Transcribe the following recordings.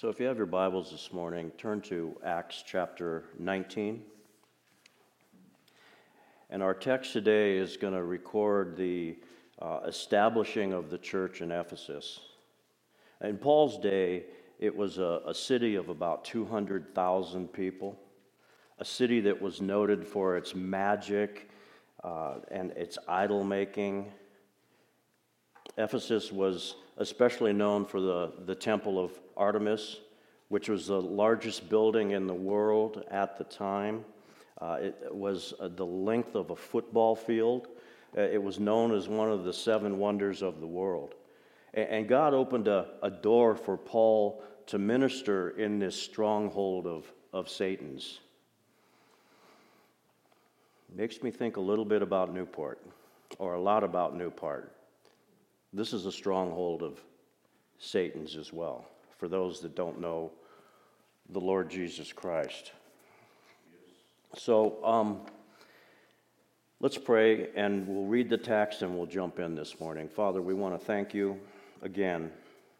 So if you have your Bibles this morning, turn to Acts chapter 19. And our text today is going to record the establishing of the church in Ephesus. In Paul's day, it was a city of about 200,000 people, a city that was noted for its magic and its idol making. Ephesus was especially known for the Temple of Artemis, which was the largest building in the world at the time. It was the length of a football field. It was known as one of the seven wonders of the world. And God opened a door for Paul to minister in this stronghold of Satan's. Makes me think a little bit about Newport, or a lot about Newport. This is a stronghold of Satan's as well, for those that don't know the Lord Jesus Christ. So let's pray, and we'll read the text and we'll jump in this morning. Father, we want to thank you again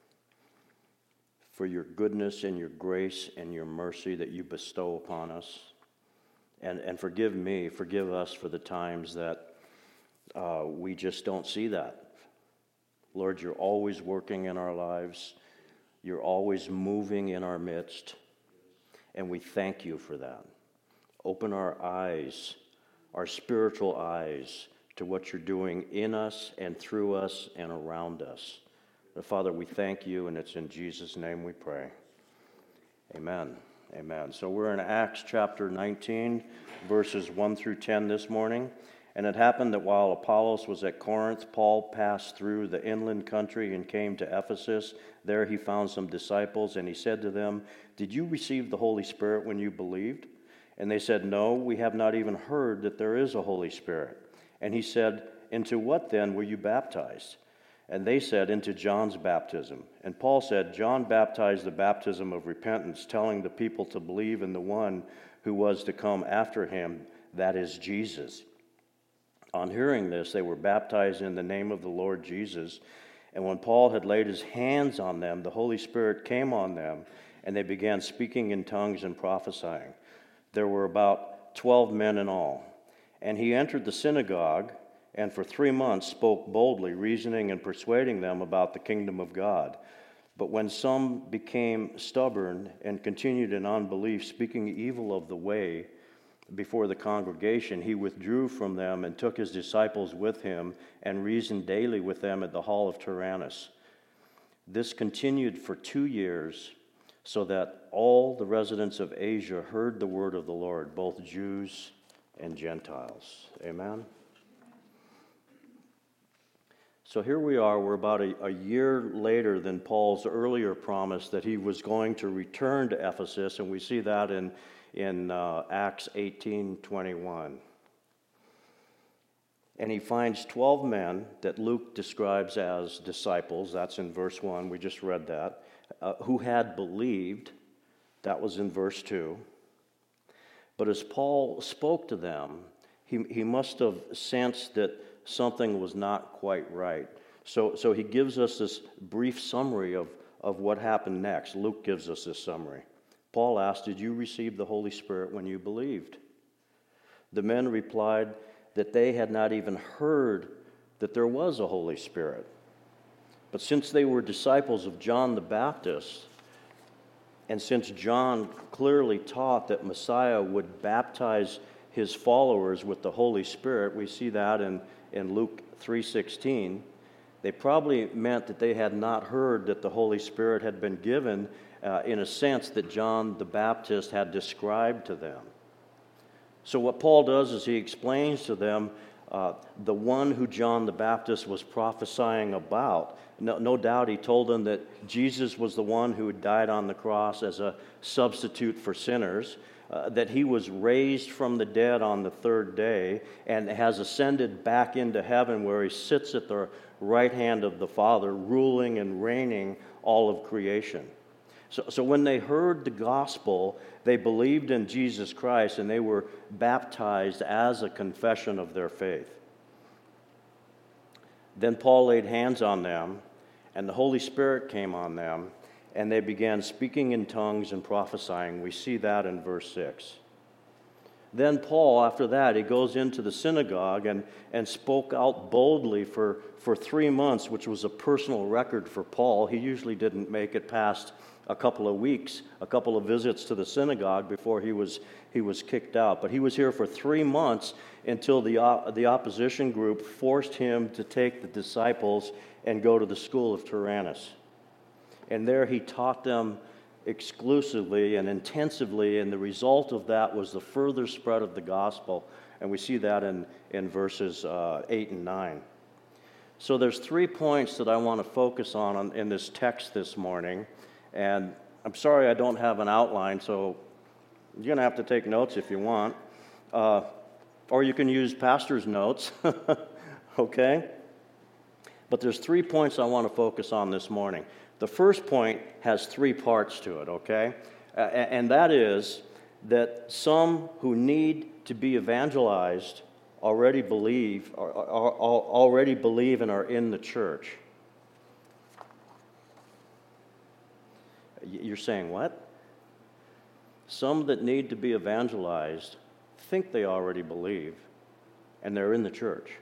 for your goodness and your grace and your mercy that you bestow upon us. And forgive us for the times that we just don't see that. Lord, you're always working in our lives. You're always moving in our midst. And we thank you for that. Open our eyes, our spiritual eyes, to what you're doing in us and through us and around us. Father, we thank you, and it's in Jesus' name we pray. Amen. Amen. So we're in Acts chapter 19, verses 1 through 10 this morning. And it happened that while Apollos was at Corinth, Paul passed through the inland country and came to Ephesus. There he found some disciples, and he said to them, "Did you receive the Holy Spirit when you believed?" And they said, "No, we have not even heard that there is a Holy Spirit." And he said, "Into what then were you baptized?" And they said, "Into John's baptism." And Paul said, "John baptized the baptism of repentance, telling the people to believe in the one who was to come after him, that is Jesus." On hearing this, they were baptized in the name of the Lord Jesus. And when Paul had laid his hands on them, the Holy Spirit came on them, and they began speaking in tongues and prophesying. There were about 12 men in all. And he entered the synagogue, and for 3 months spoke boldly, reasoning and persuading them about the kingdom of God. But when some became stubborn and continued in unbelief, speaking evil of the way before the congregation, he withdrew from them and took his disciples with him and reasoned daily with them at the hall of Tyrannus. This continued for 2 years, so that all the residents of Asia heard the word of the Lord, both Jews and Gentiles. Amen. So here we are, we're about a year later than Paul's earlier promise that he was going to return to Ephesus, and we see that in Acts 18:21. And he finds 12 men that Luke describes as disciples. That's in verse 1. We just read that. Who had believed. That was in verse 2. But as Paul spoke to them, he must have sensed that something was not quite right. So he gives us this brief summary of what happened next. Luke gives us this summary. Paul asked, "Did you receive the Holy Spirit when you believed?" The men replied that they had not even heard that there was a Holy Spirit. But since they were disciples of John the Baptist, and since John clearly taught that Messiah would baptize his followers with the Holy Spirit, we see that in Luke 3:16, they probably meant that they had not heard that the Holy Spirit had been given in a sense that John the Baptist had described to them. So what Paul does is he explains to them the one who John the Baptist was prophesying about. No doubt he told them that Jesus was the one who had died on the cross as a substitute for sinners, that he was raised from the dead on the third day and has ascended back into heaven where he sits at the right hand of the Father, ruling and reigning all of creation. So when they heard the gospel, they believed in Jesus Christ and they were baptized as a confession of their faith. Then Paul laid hands on them, and the Holy Spirit came on them, and they began speaking in tongues and prophesying. We see that in verse 6. Then Paul, after that, he goes into the synagogue and spoke out boldly for 3 months, which was a personal record for Paul. He usually didn't make it past a couple of weeks, a couple of visits to the synagogue before he was kicked out. But he was here for 3 months until the opposition group forced him to take the disciples and go to the school of Tyrannus. And there he taught them exclusively and intensively, and the result of that was the further spread of the gospel. And we see that in verses 8 and 9. So there's 3 points that I want to focus on in this text this morning. And I'm sorry I don't have an outline, so you're going to have to take notes if you want. Or you can use pastor's notes, okay? But there's 3 points I want to focus on this morning. The first point has 3 parts to it, okay? And that is that some who need to be evangelized already believe and are in the church. You're saying what? Some that need to be evangelized think they already believe, and they're in the church.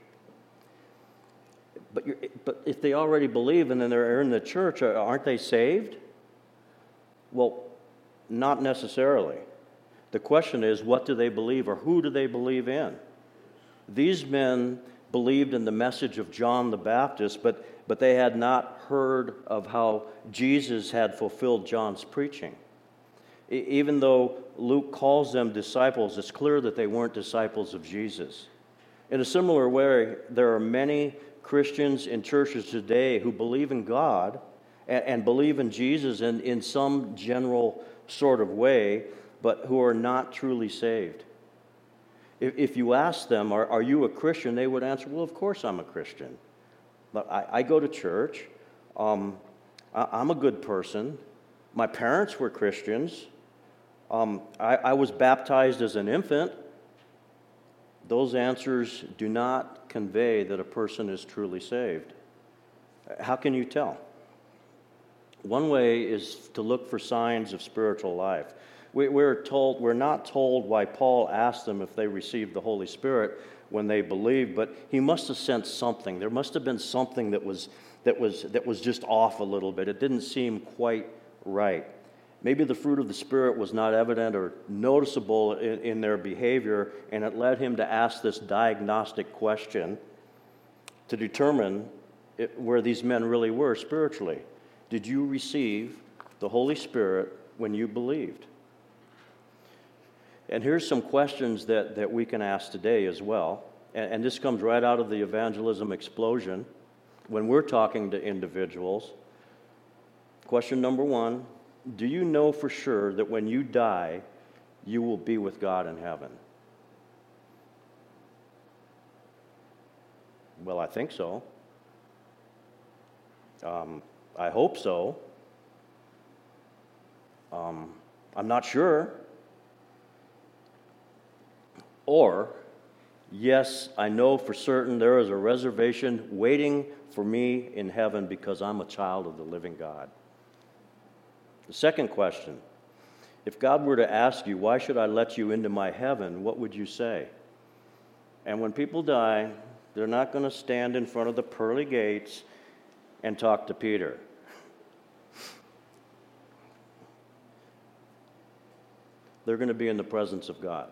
But if they already believe and then they're in the church, aren't they saved? Well, not necessarily. The question is, what do they believe, or who do they believe in? These men believed in the message of John the Baptist, but they had not heard of how Jesus had fulfilled John's preaching. Even though Luke calls them disciples, it's clear that they weren't disciples of Jesus. In a similar way, there are many Christians in churches today who believe in God and believe in Jesus in some general sort of way, but who are not truly saved. If you ask them, are you a Christian? They would answer, well, of course I'm a Christian. But I go to church. I'm a good person. My parents were Christians. I was baptized as an infant. Those answers do not convey that a person is truly saved. How can you tell? One way is to look for signs of spiritual life. We're not told why Paul asked them if they received the Holy Spirit when they believed, but he must have sensed something. There must have been something that was just off a little bit. It didn't seem quite right. Maybe the fruit of the Spirit was not evident or noticeable in their behavior, and it led him to ask this diagnostic question to determine where these men really were spiritually. Did you receive the Holy Spirit when you believed? And here's some questions that we can ask today as well. And this comes right out of the evangelism explosion when we're talking to individuals. Question number 1. Do you know for sure that when you die, you will be with God in heaven? Well, I think so. I hope so. I'm not sure. Or, yes, I know for certain there is a reservation waiting for me in heaven because I'm a child of the living God. The second question, if God were to ask you, why should I let you into my heaven, what would you say? And when people die, they're not going to stand in front of the pearly gates and talk to Peter. They're going to be in the presence of God.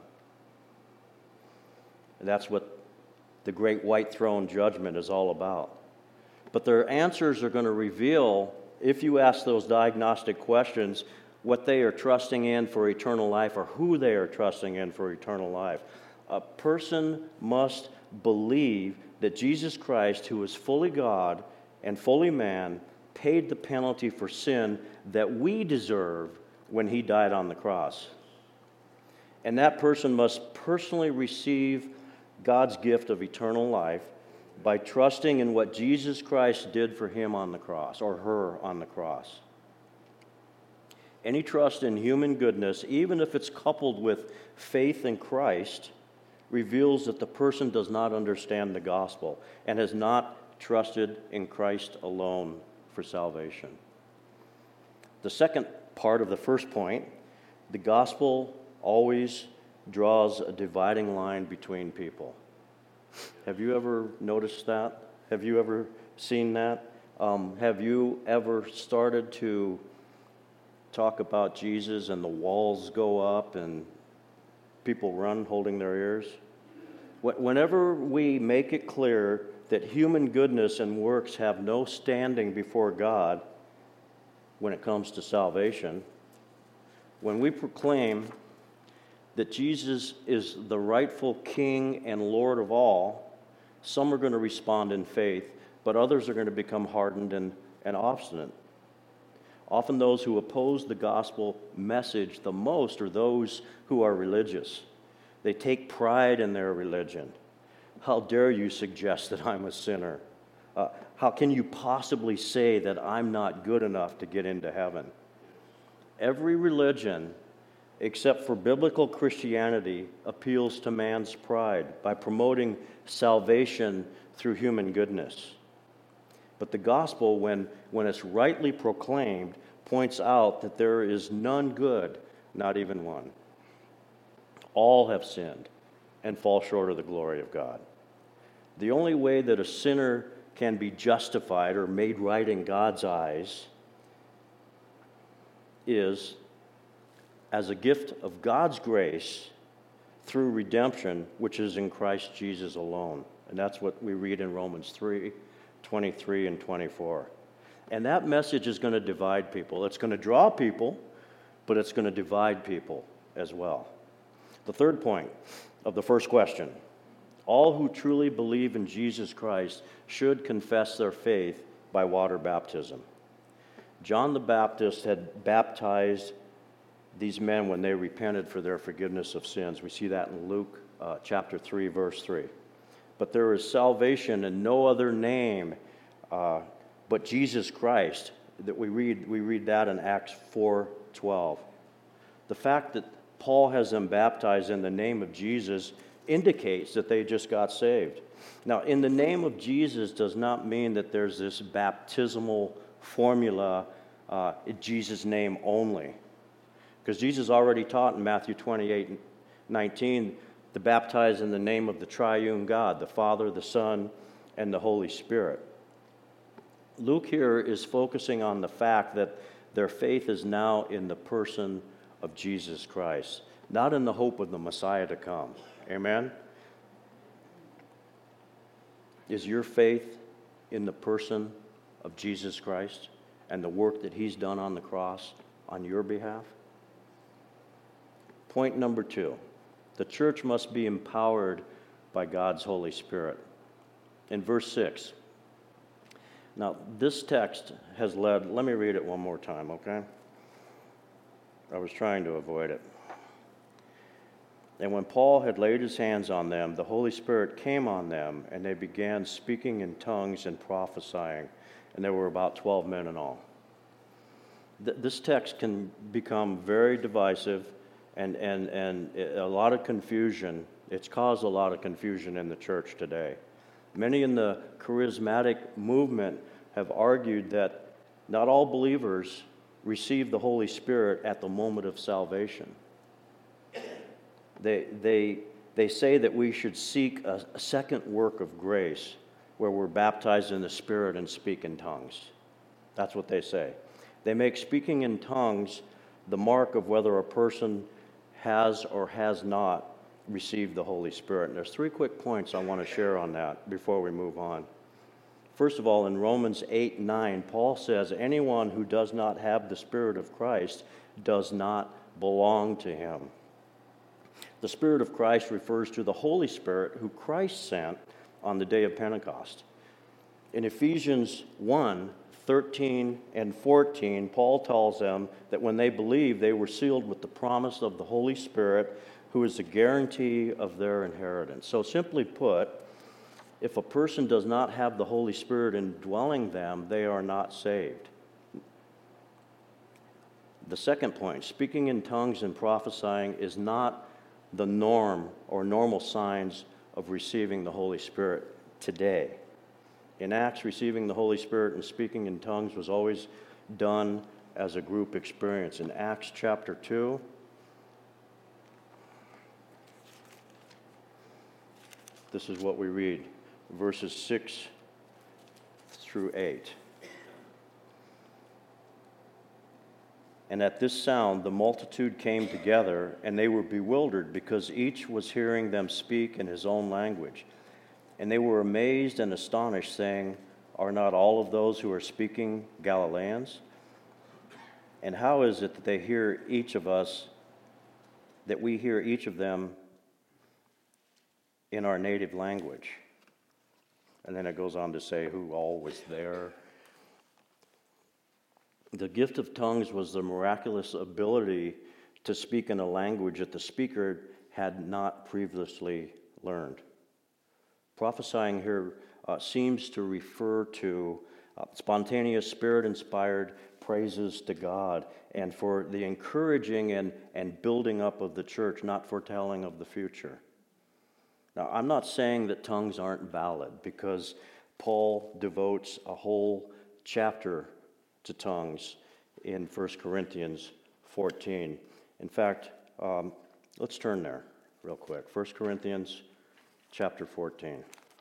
And that's what the great white throne judgment is all about. But their answers are going to reveal, if you ask those diagnostic questions, what they are trusting in for eternal life or who they are trusting in for eternal life. A person must believe that Jesus Christ, who is fully God and fully man, paid the penalty for sin that we deserve when he died on the cross. And that person must personally receive God's gift of eternal life by trusting in what Jesus Christ did for him on the cross, or her on the cross. Any trust in human goodness, even if it's coupled with faith in Christ, reveals that the person does not understand the gospel and has not trusted in Christ alone for salvation. The second part of the first point, the gospel always draws a dividing line between people. Have you ever noticed that? Have you ever seen that? Have you ever started to talk about Jesus and the walls go up and people run holding their ears? Whenever we make it clear that human goodness and works have no standing before God when it comes to salvation, when we proclaim that Jesus is the rightful King and Lord of all, some are going to respond in faith, but others are going to become hardened and obstinate. Often those who oppose the gospel message the most are those who are religious. They take pride in their religion. How dare you suggest that I'm a sinner? How can you possibly say that I'm not good enough to get into heaven? Every religion, except for biblical Christianity, appeals to man's pride by promoting salvation through human goodness. But the gospel, when it's rightly proclaimed, points out that there is none good, not even one. All have sinned and fall short of the glory of God. The only way that a sinner can be justified or made right in God's eyes is as a gift of God's grace through redemption, which is in Christ Jesus alone. And that's what we read in Romans 3:23 and 24. And that message is going to divide people. It's going to draw people, but it's going to divide people as well. The third point of the first question, all who truly believe in Jesus Christ should confess their faith by water baptism. John the Baptist had baptized these men when they repented for their forgiveness of sins. We see that in Luke chapter 3, verse 3. But there is salvation in no other name but Jesus Christ. That we read that in Acts 4:12. The fact that Paul has them baptized in the name of Jesus indicates that they just got saved. Now, in the name of Jesus does not mean that there's this baptismal formula in Jesus' name only. Because Jesus already taught in Matthew 28:19 to baptize in the name of the triune God, the Father, the Son, and the Holy Spirit. Luke here is focusing on the fact that their faith is now in the person of Jesus Christ, not in the hope of the Messiah to come. Amen? Is your faith in the person of Jesus Christ and the work that He's done on the cross on your behalf? Point number 2, the church must be empowered by God's Holy Spirit. In verse 6, now this text has led, let me read it one more time, okay? I was trying to avoid it. And when Paul had laid his hands on them, the Holy Spirit came on them, and they began speaking in tongues and prophesying. And there were about 12 men in all. This text can become very divisive and a lot of confusion. It's caused a lot of confusion in the church today. Many in the charismatic movement have argued that not all believers receive the Holy Spirit at the moment of salvation. They say that we should seek a second work of grace where we're baptized in the Spirit and speak in tongues. That's what they say. They make speaking in tongues the mark of whether a person has or has not received the Holy Spirit. And there's 3 quick points I want to share on that before we move on. First of all, in Romans 8:9, Paul says, anyone who does not have the Spirit of Christ does not belong to Him. The Spirit of Christ refers to the Holy Spirit who Christ sent on the day of Pentecost. In Ephesians 1:13 and 14, Paul tells them that when they believed, they were sealed with the promise of the Holy Spirit, who is the guarantee of their inheritance. So simply put, if a person does not have the Holy Spirit indwelling them, they are not saved. The second point, speaking in tongues and prophesying is not the norm or normal signs of receiving the Holy Spirit today. In Acts, receiving the Holy Spirit and speaking in tongues was always done as a group experience. In Acts chapter 2, this is what we read, verses 6 through 8. And at this sound the multitude came together, and they were bewildered, because each was hearing them speak in his own language. And they were amazed and astonished, saying, "Are not all of those who are speaking Galileans? And how is it that we hear each of them in our native language?" And then it goes on to say who all was there. The gift of tongues was the miraculous ability to speak in a language that the speaker had not previously learned. Prophesying here seems to refer to spontaneous, spirit-inspired praises to God and for the encouraging and building up of the church, not foretelling of the future. Now, I'm not saying that tongues aren't valid, because Paul devotes a whole chapter to tongues in 1 Corinthians 14. In fact, let's turn there real quick. 1 Corinthians chapter 14.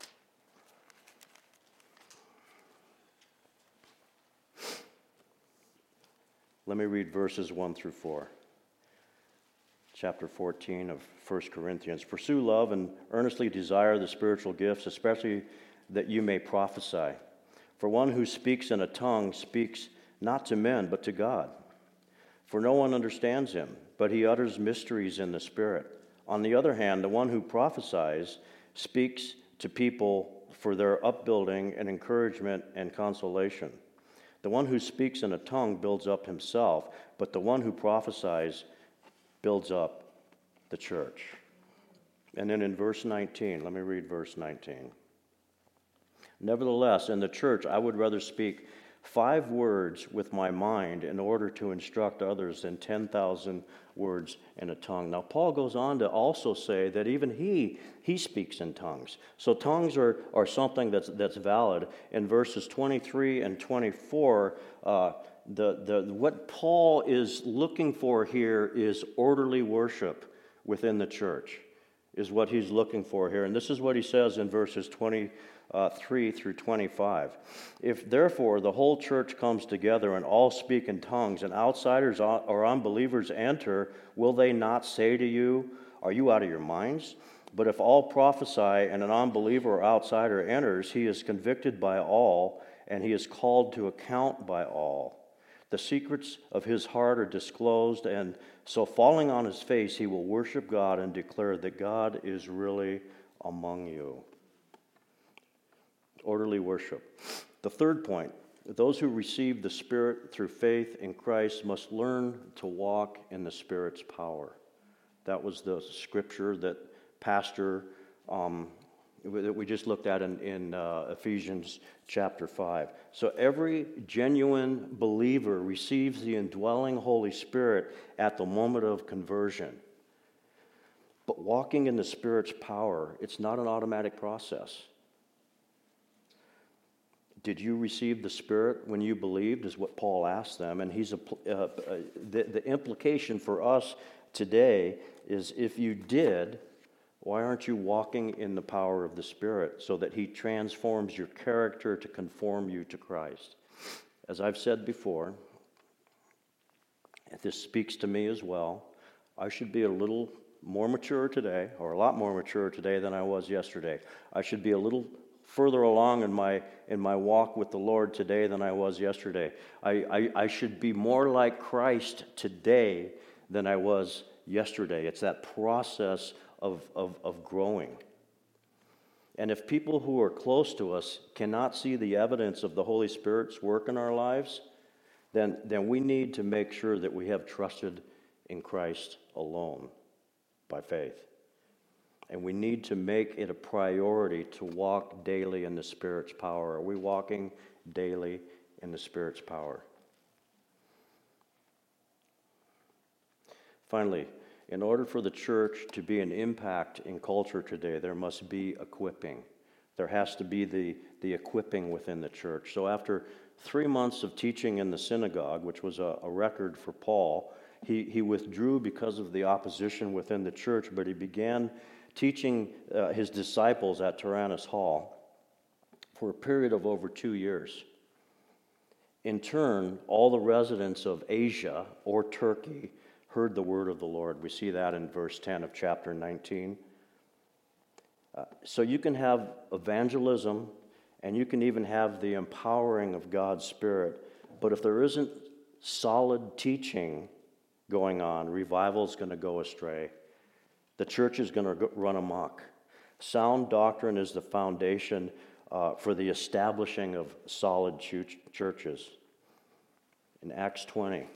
Let me read verses 1 through 4. Chapter 14 of 1 Corinthians. "Pursue love and earnestly desire the spiritual gifts, especially that you may prophesy. For one who speaks in a tongue speaks not to men, but to God. For no one understands him, but he utters mysteries in the Spirit. On the other hand, the one who prophesies speaks to people for their upbuilding and encouragement and consolation. The one who speaks in a tongue builds up himself, but the one who prophesies builds up the church." And then in verse 19, let me read verse 19. "Nevertheless, in the church I would rather speak 5 words with my mind in order to instruct others than 10,000 words in a tongue." Now, Paul goes on to also say that even he speaks in tongues. So tongues are something that's valid. In verses 23 and 24, what Paul is looking for here is orderly worship within the church, is what he's looking for here. And this is what he says in verses 23 through 25. "If therefore the whole church comes together and all speak in tongues, and outsiders or unbelievers enter, will they not say to you, 'Are you out of your minds?' But if all prophesy and an unbeliever or outsider enters, he is convicted by all, and he is called to account by all. The secrets of his heart are disclosed, and so falling on his face, he will worship God and declare that God is really among you." Orderly worship. The third point, those who receive the Spirit through faith in Christ must learn to walk in the Spirit's power. That was the scripture that Pastor that we just looked at in Ephesians chapter 5. So every genuine believer receives the indwelling Holy Spirit at the moment of conversion. But walking in the Spirit's power, it's not an automatic process. Did you receive the Spirit when you believed, is what Paul asked them. And the implication for us today is, if you did, why aren't you walking in the power of the Spirit so that he transforms your character to conform you to Christ? As I've said before, and this speaks to me as well, I should be a little more mature today, or a lot more mature today than I was yesterday. I should be a little further along in my walk with the Lord today than I was yesterday. I should be more like Christ today than I was yesterday. It's that process of growing. And if people who are close to us cannot see the evidence of the Holy Spirit's work in our lives, then we need to make sure that we have trusted in Christ alone by faith. And we need to make it a priority to walk daily in the Spirit's power. Are we walking daily in the Spirit's power? Finally, in order for the church to be an impact in culture today, there must be equipping. There has to be the equipping within the church. So after 3 months of teaching in the synagogue, which was a record for Paul. He withdrew because of the opposition within the church, but he began teaching his disciples at Tyrannus Hall for a period of over 2 years. In turn, all the residents of Asia or Turkey heard the word of the Lord. We see that in verse 10 of chapter 19. So you can have evangelism, and you can even have the empowering of God's Spirit, but if there isn't solid teaching going on, revival is going to go astray. The church is going to run amok. Sound doctrine is the foundation for the establishing of solid churches. In Acts 20,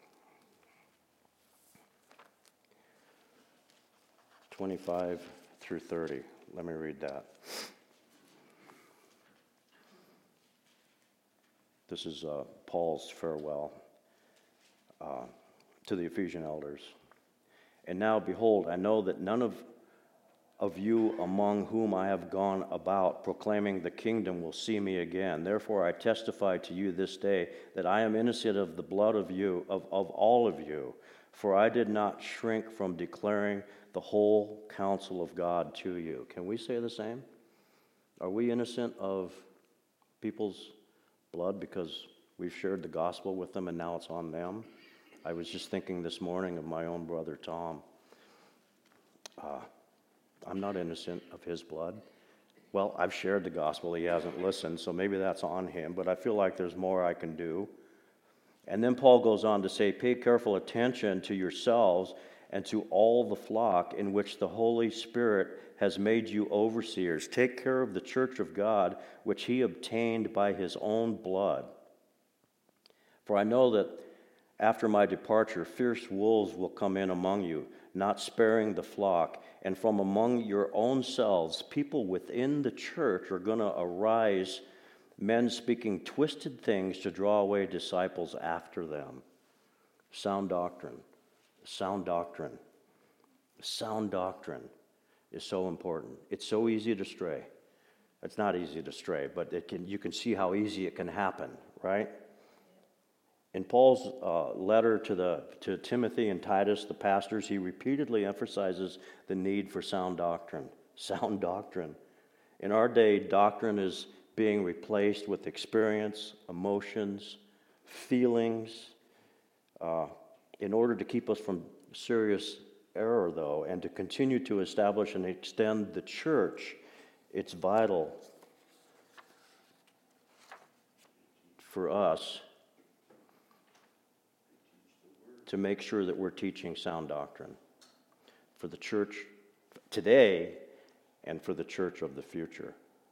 25 through 30. Let me read that. This is Paul's farewell to the Ephesian elders. And now, behold, I know that none of you among whom I have gone about proclaiming the kingdom will see me again. Therefore I testify to you this day that I am innocent of the blood of all of you, for I did not shrink from declaring the whole counsel of God to you. Can we say the same? Are we innocent of people's blood because we've shared the gospel with them and now it's on them? I was just thinking this morning of my own brother Tom. I'm not innocent of his blood. Well, I've shared the gospel. He hasn't listened, so maybe that's on him, but I feel like there's more I can do. And then Paul goes on to say, pay careful attention to yourselves and to all the flock in which the Holy Spirit has made you overseers. Take care of the church of God, which he obtained by his own blood. For I know that after my departure, fierce wolves will come in among you, not sparing the flock. And from among your own selves, people within the church are going to arise, men speaking twisted things to draw away disciples after them. Sound doctrine. Sound doctrine. Sound doctrine is so important. It's so easy to stray. It's not easy to stray, but you can see how easy it can happen, right? In Paul's letter to Timothy and Titus, the pastors, he repeatedly emphasizes the need for sound doctrine. Sound doctrine. In our day, doctrine is being replaced with experience, emotions, feelings. In order to keep us from serious error, though, and to continue to establish and extend the church, it's vital for us to make sure that we're teaching sound doctrine for the church today and for the church of the future.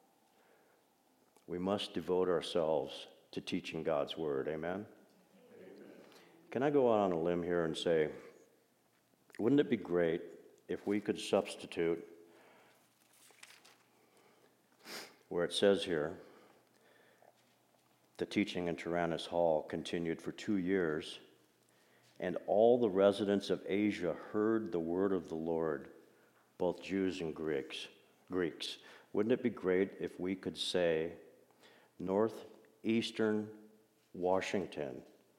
We must devote ourselves to teaching God's word. Amen? Can I go out on a limb here and say, wouldn't it be great if we could substitute where it says here, the teaching in Tyrannus Hall continued for 2 years, and all the residents of Asia heard the word of the Lord, both Jews and Greeks. Wouldn't it be great if we could say, Northeastern Washington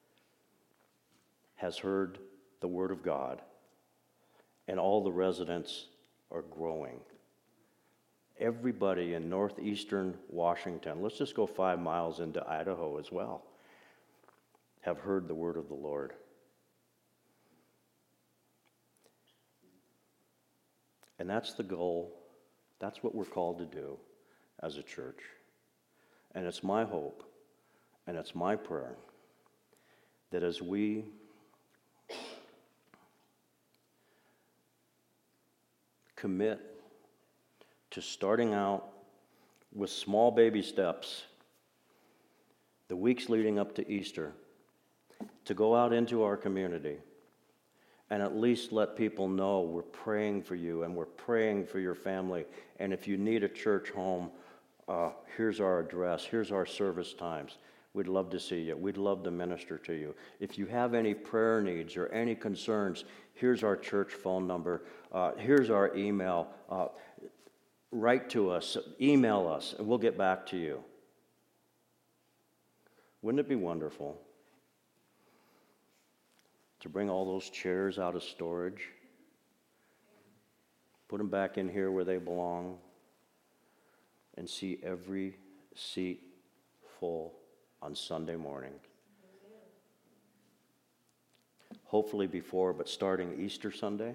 has heard the word of God, and all the residents are growing. Everybody in northeastern Washington, let's just go 5 miles into Idaho as well, have heard the word of the Lord. And that's the goal. That's what we're called to do as a church. And it's my hope, and it's my prayer, that as we commit to starting out with small baby steps, the weeks leading up to Easter, to go out into our community and at least let people know we're praying for you and we're praying for your family. And if you need a church home, here's our address, here's our service times. We'd love to see you. We'd love to minister to you. If you have any prayer needs or any concerns, here's our church phone number. Here's our email. Write to us, email us, and we'll get back to you. Wouldn't it be wonderful to bring all those chairs out of storage, put them back in here where they belong, and see every seat full on Sunday morning? Hopefully before, but starting Easter Sunday,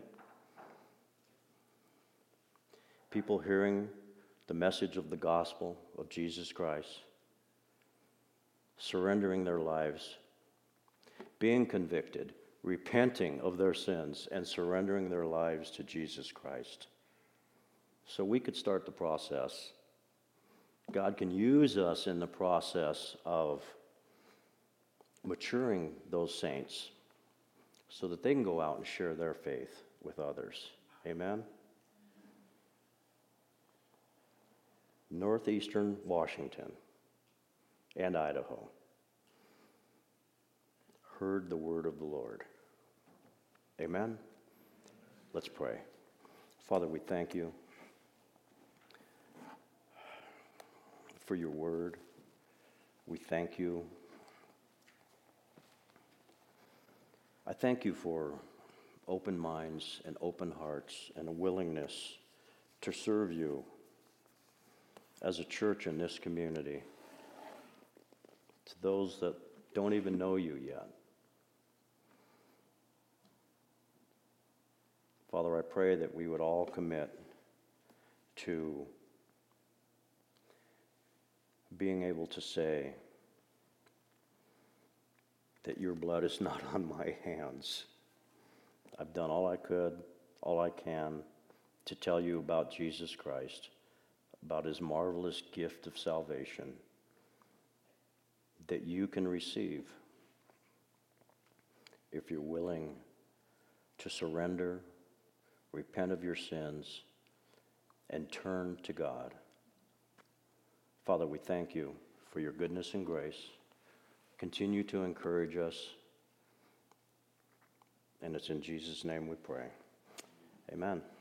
people hearing the message of the gospel of Jesus Christ, surrendering their lives, being convicted, repenting of their sins, and surrendering their lives to Jesus Christ. So we could start the process. God can use us in the process of maturing those saints so that they can go out and share their faith with others. Amen? Northeastern Washington and Idaho heard the word of the Lord. Amen? Let's pray. Father, we thank you for your word. We thank you. I thank you for open minds and open hearts and a willingness to serve you as a church in this community, to those that don't even know you yet. Father, I pray that we would all commit to being able to say that your blood is not on my hands. I've done all I could, all I can to tell you about Jesus Christ, about his marvelous gift of salvation that you can receive if you're willing to surrender, repent of your sins, and turn to God. Father, we thank you for your goodness and grace. Continue to encourage us. And it's in Jesus' name we pray. Amen.